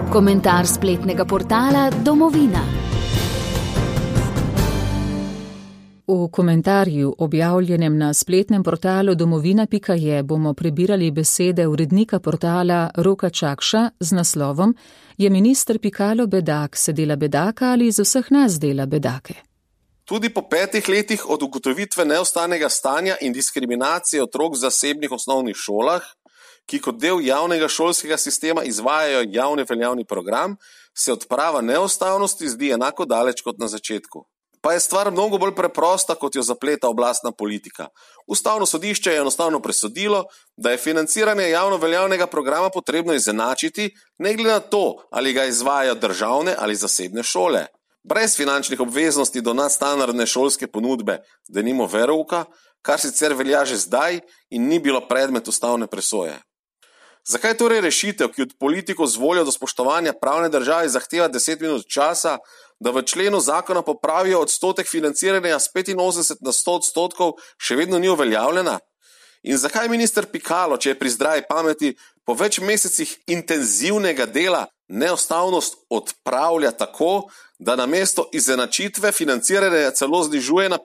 Komentar spletnega portala Domovina. V komentarju, objavljenem na spletnem portalu domovina.je, bomo prebirali besede urednika portala Roka Čakša z naslovom Je minister Pikalo bedak, se dela bedaka ali iz vseh nas dela bedake? Tudi po 5 letih od ugotovitve neustavnega stanja in diskriminacije otrok v zasebnih osnovnih šolah, ki kot del javnega šolskega sistema izvajajo javni veljavni program, se odprava neustavnosti zdi enako daleč kot na začetku. Pa je stvar mnogo bolj preprosta, kot jo zapleta oblastna politika. Ustavno sodišče je enostavno presodilo, da je financiranje javno veljavnega programa potrebno izenačiti, ne glede na to, ali ga izvajajo državne ali zasebne šole. Brez finančnih obveznosti do nadstandardne šolske ponudbe, denimo verouka, kar sicer velja že zdaj in ni bilo predmet ustavne presoje. Zakaj torej rešitev, ki od politikov z voljo do spoštovanja pravne države zahteva 10 minut časa, da v členu zakona popravijo odstotek financiranja s 85 na 100%, še vedno ni uveljavljena? In zakaj minister Pikalo, če je pri zdravi pameti, po več mesecih intenzivnega dela neustavnost odpravlja tako, da namesto izenačitve financiranja celo znižuje na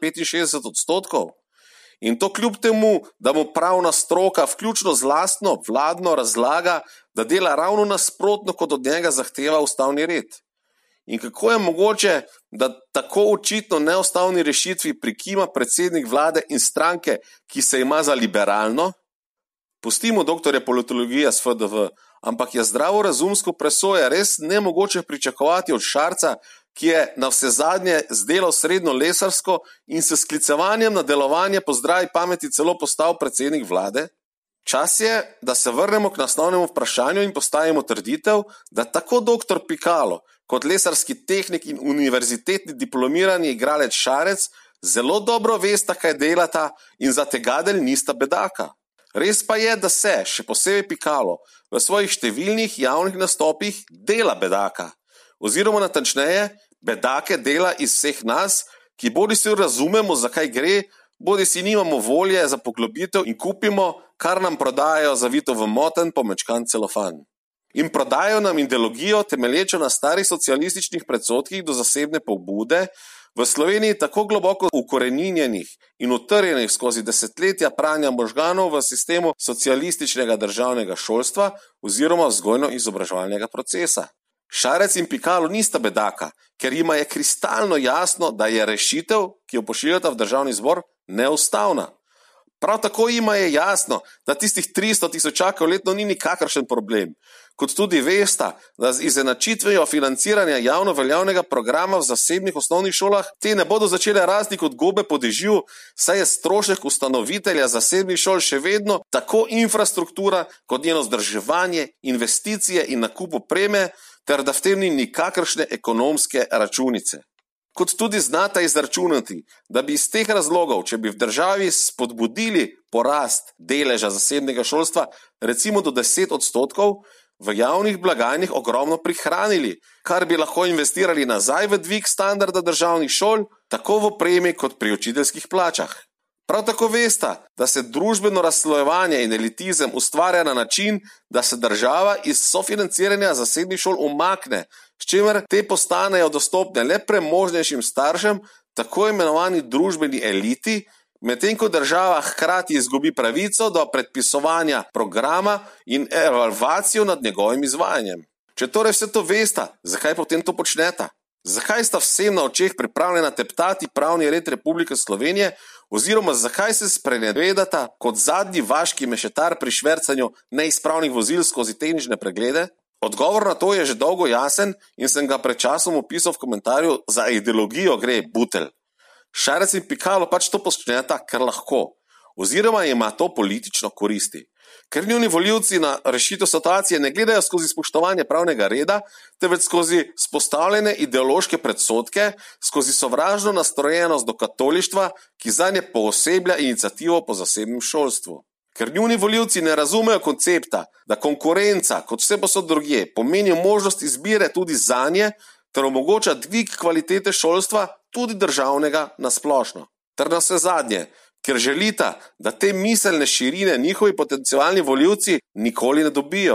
65%? In to kljub temu, da mu pravna stroka vključno z lastno vladno razlaga, da dela ravno nasprotno, kot od njega zahteva ustavni red. In kako je mogoče, da tako očitno neustavni rešitvi prikima predsednik vlade in stranke, ki se ima za liberalno? Pustimo doktorja politologije s FDV, ampak je zdravorazumsko presoje res nemogoče pričakovati od Šarca, ki je na vsezadnje zdelal srednjo lesarsko in se sklicevanjem na delovanje po zdravi pameti celo postal predsednik vlade? Čas je, da se vrnemo k naslovnemu vprašanju in postavimo trditev, da tako doktor Pikalo kot lesarski tehnik in univerzitetni diplomirani igralec Šarec zelo dobro vesta, kaj delata in za tegadelj nista bedaka. Res pa je, da se, še posebej Pikalo, v svojih številnih javnih nastopih dela bedaka. Oziroma natančneje, bedake dela iz vseh nas, ki bodi si razumemo, zakaj gre, bodi si nimamo volje za poglobitev in kupimo, kar nam prodajajo zavito v moten pomečkan celofan. In prodajajo nam ideologijo, temelječo na starih socialističnih predsodkih do zasebne pobude, v Sloveniji tako globoko ukoreninjenih in utrjenih skozi desetletja pranja možganov v sistemu socialističnega državnega šolstva oziroma vzgojno-izobraževalnega procesa. Šarec in Pikalo nista bedaka, ker jima je kristalno jasno, da je rešitev, ki jo pošiljata v državni zbor, neustavna. Prav tako jima je jasno, da tistih 300 tisočakov letno ni nikakršen problem, kot tudi vesta, da z izenačitvijo financiranja javno veljavnega programa v zasebnih osnovnih šolah te ne bodo začele rasti kot gobe po dežju, saj je strošek ustanovitelja zasebnih šol še vedno tako infrastruktura kot njeno vzdrževanje, investicije in nakup opreme, ter da v tem ni nikakršne ekonomske računice. Kot tudi znata izračunati, da bi iz teh razlogov, če bi v državi spodbudili porast deleža zasebnega šolstva recimo do 10%, v javnih blagajnih ogromno prihranili, kar bi lahko investirali nazaj v dvig standarda državnih šol, tako v opremi kot pri učiteljskih plačah. Prav tako vesta, da se družbeno razslojevanje in elitizem ustvarja na način, da se država iz sofinanciranja zasebnih šol umakne, s čimer te postanejo dostopne le premožnejšim staršem, tako imenovani družbeni eliti, medtem ko država hkrati izgubi pravico do predpisovanja programa in evalvacijo nad njegovim izvajanjem. Če torej vse to vesta, zakaj potem to počneta? Zakaj sta vsem na očeh pripravljena teptati pravni red Republike Slovenije oziroma zakaj se sprenevedata kot zadnji vaški mešetar pri švercanju neizpravnih vozil skozi tehnične preglede? Odgovor na to je že dolgo jasen in sem ga pred časom opisal v komentarju Za ideologijo gre butelj. Šarec in Pikalo pač to počneta, ker lahko, oziroma ima to politično koristi. Ker njuni volivci na rešitev situacije ne gledajo skozi spoštovanje pravnega reda, temveč skozi spostavljene ideološke predsodke, skozi sovražno nastrojenost do katolištva, ki zanje pooseblja iniciativo po zasebnem šolstvu. Ker njuni volivci ne razumejo koncepta, da konkurenca, kot vse posod drugje, pomeni možnost izbire tudi zanje, ter omogoča dvig kvalitete šolstva, tudi državnega, na splošno. Ter na vse zadnje, ker želita, da te miselne širine njihovi potencialni volivci nikoli ne dobijo,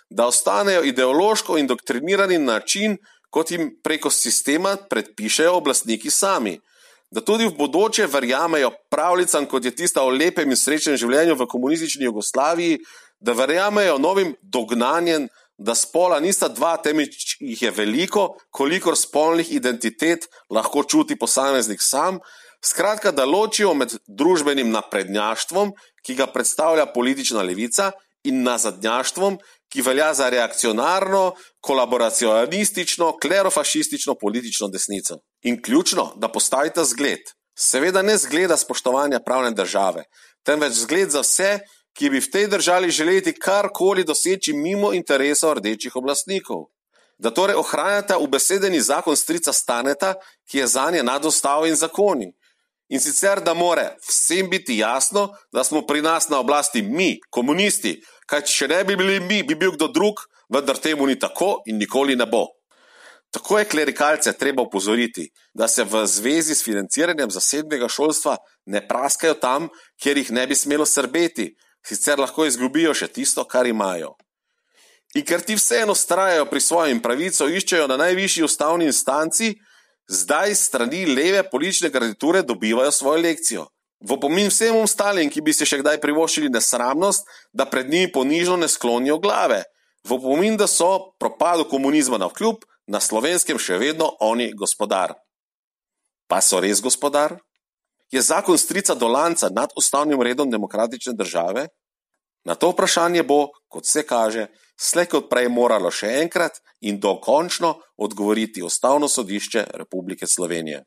da ostanejo ideološko indoktrinirani na način, kot jim preko sistema predpišejo oblastniki sami. Da tudi v bodoče verjamejo pravljicam, kot je tista o lepem in srečnem življenju v komunistični Jugoslaviji, da verjamejo novim dognanjem, da spola nista dva, temveč jih je veliko, kolikor spolnih identitet lahko čuti posameznik sam, skratka, da ločijo med družbenim naprednjaštvom, ki ga predstavlja politična levica, in nazadnjaštvom, ki velja za reakcionarno, kolaboracionistično, klerofašistično politično desnico. In ključno, da postavita zgled. Seveda ne zgleda spoštovanja pravne države, temveč zgled za vse, ki bi v tej državi želeli karkoli doseči mimo interesov rdečih oblastnikov. Da torej ohranjata ubesedeni zakon strica Staneta, ki je zanje nad ustavo in zakoni. In sicer, da more vsem biti jasno, da smo pri nas na oblasti mi, komunisti, kaj če ne bi bili mi, bi bil kdo drug, vendar temu ni tako in nikoli ne bo. Tako je klerikalce treba upozoriti, da se v zvezi s financiranjem zasebnega šolstva ne praskajo tam, kjer jih ne bi smelo srbeti, sicer lahko izgubijo še tisto, kar imajo. In ker ti vseeno vztrajajo pri svojem pravico, iščejo na najvišji ustavni instanci, zdaj strani leve politične garniture dobivajo svojo lekcijo. V opomin vsem ostalim, ki bi se še kdaj privoščili nesramnost, da pred njimi ponižno ne sklonijo glave. V opomin, da so propadu komunizma navkljub, na Slovenskem še vedno oni gospodar. Pa so res gospodar? Je zakon strica Dolanca nad ustavnim redom demokratične države? Na to vprašanje bo, kot se kaže, slej kot prej moralo še enkrat in dokončno odgovoriti Ustavno sodišče Republike Slovenije.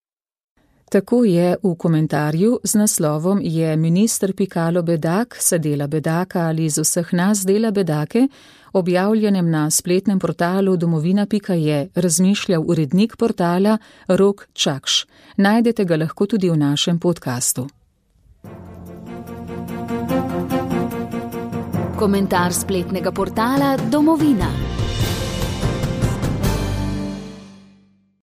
Tako je v komentarju z naslovom Je minister Pikalo bedak, se dela bedaka ali iz vseh nas dela bedake, objavljenem na spletnem portalu domovina.je razmišljal urednik portala Rok Čakš. Najdete ga lahko tudi v našem podkastu. Komentar spletnega portala Domovina.